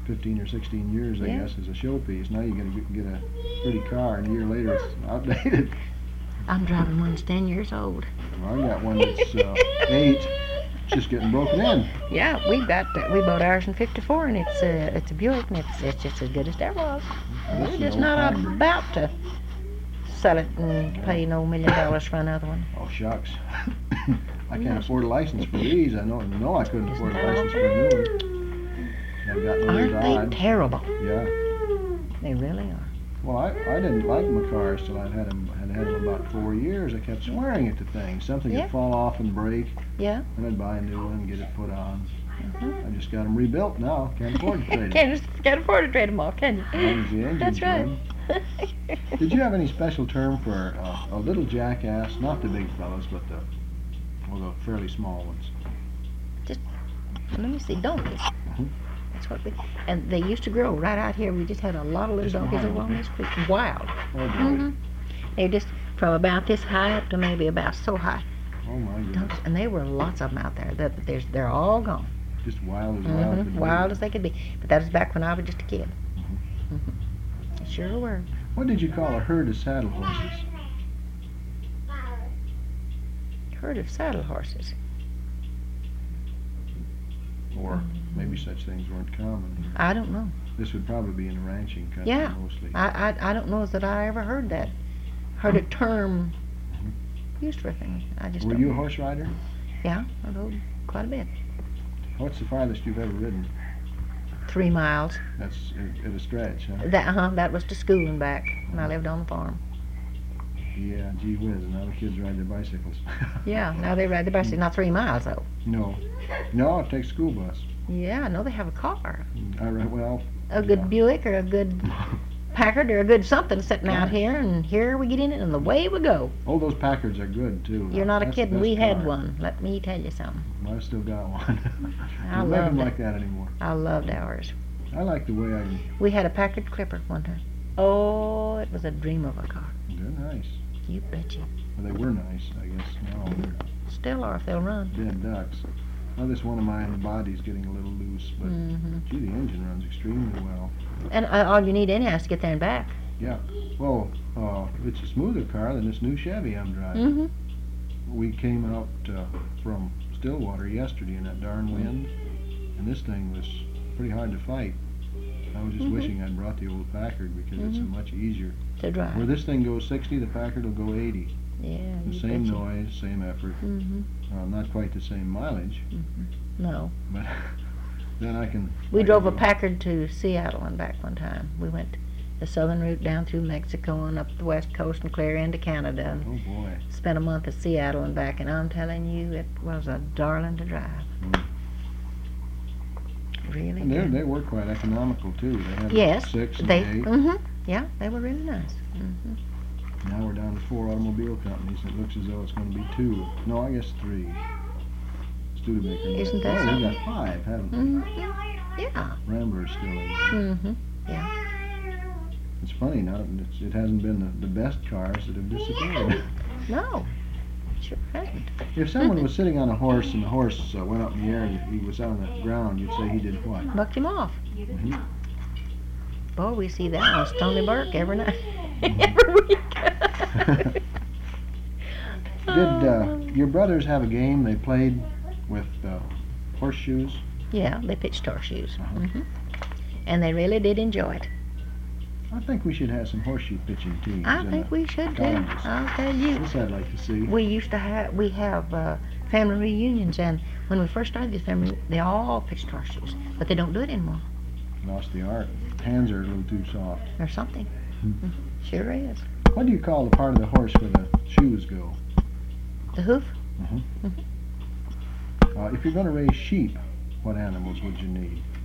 15 or 16 years, I Yeah. guess, as a showpiece. Now you get a pretty car, and a year later it's outdated. I'm driving one that's 10 years old. Well, I got one that's 8, just getting broken in. Yeah, we bought ours in '54, and it's a Buick, and it's just as good as there was. This We're is just an old not Packard. about to sell it and pay no $1 million for another one. Oh, shucks. I can't afford a license for these. I know I couldn't afford a license for a new one. I've got no Aren't they Dodge. terrible? Yeah. They really are. Well, I didn't like my cars till I'd had them about 4 years. I kept swearing at the thing. Something Yeah. would fall off and break, Yeah. and I'd buy a new one and get it put on. Mhm. I just got them rebuilt now. Can't afford to trade them. Can't afford to trade them off, can you? As long as the engine's That's right. good. Did you have any special term for a little jackass? Not the big fellas, but the fairly small ones. Let me see, donkeys. Mhm. That's what and they used to grow right out here. We just had a lot of little Just donkeys wild, along this creek. Wild. Oh boy. Mhm. They just from about this high up to maybe about so high. Oh my goodness. Donkeys, and there were lots of them out there. They're all gone. Just wild as wild could be. Wild as they could be. But that was back when I was just a kid. They sure were. What did you call a herd of saddle horses? Herd of saddle horses. Or maybe such things weren't common. I don't know. This would probably be in a ranching country Yeah. mostly. I don't know that I ever heard that. Heard a term used for a thing. I just Were don't you a know. horse rider? Yeah, I rode quite a bit. What's the farthest you've ever ridden? 3 miles. That's at a stretch, huh? That was to school and back when I lived on the farm. Yeah, gee whiz, and now the kids ride their bicycles. Yeah, now they ride the bicycle. Not 3 miles though. No, it takes a school bus. Yeah, I know they have a car. Well, A good yeah. Buick or a good Packard or a good something sitting out here, and here we get in it and away we go. Oh, those Packards are good too. You're not a That's the kidding. best We had car. one. Let me tell you something. I've still got one. I Don't make loved them it. like that anymore. I loved ours. I like the way We had a Packard Clipper one time. Oh, it was a dream of a car. they're nice. You betcha. Well, they were nice, I guess. Now they're Still are if they'll run. dead ducks. Well, this one of mine, the body's getting a little loose, but gee, the engine runs extremely well. And all you need anyhow is to get there and back. Well, it's a smoother car than this new Chevy I'm driving. Mm-hmm. We came out from Stillwater yesterday in that darn wind, and this thing was pretty hard to fight. I was just wishing I'd brought the old Packard because it's a much easier. To drive. Where this thing goes 60, the Packard will go 80. Yeah, The you same betcha. noise, same effort. Mm-hmm. Not quite the same mileage, No. but then I can. We I drove a can go- Packard to Seattle and back one time. We went the southern route down through Mexico and up the west coast and clear into Canada and Oh boy. spent a month at Seattle and back, and I'm telling you, it was a darling to drive. Mm. Really And good. they were quite economical too. They had Yes, 6 and they. 8. Yeah, they were really nice. Now we're down to 4 automobile companies. It looks as though it's going to be 2. No, I guess 3. Studebaker. Isn't that Oh, we something? got 5, haven't we? Yeah. Rambler's still in there. It's funny now. It hasn't been the best cars that have disappeared. No, sure hasn't. If someone was sitting on a horse and the horse went up in the air and he was on the ground, you'd say he did what? Bucked him off. Mhm. Boy, we see that on Stony Burke every night, every week. Did your brothers have a game they played with horseshoes? Yeah, they pitched horseshoes. Uh-huh. And they really did enjoy it. I think we should have some horseshoe pitching teams. I in think the we should too. colonies. I'll tell you. This I'd like to see. We have family reunions, and when we first started this family, they all pitched horseshoes, but they don't do it anymore, Lost the art. Hands are a little too soft. or something. Sure is. What do you call the part of the horse where the shoes go? The hoof? If you're going to raise sheep, what animals would you need?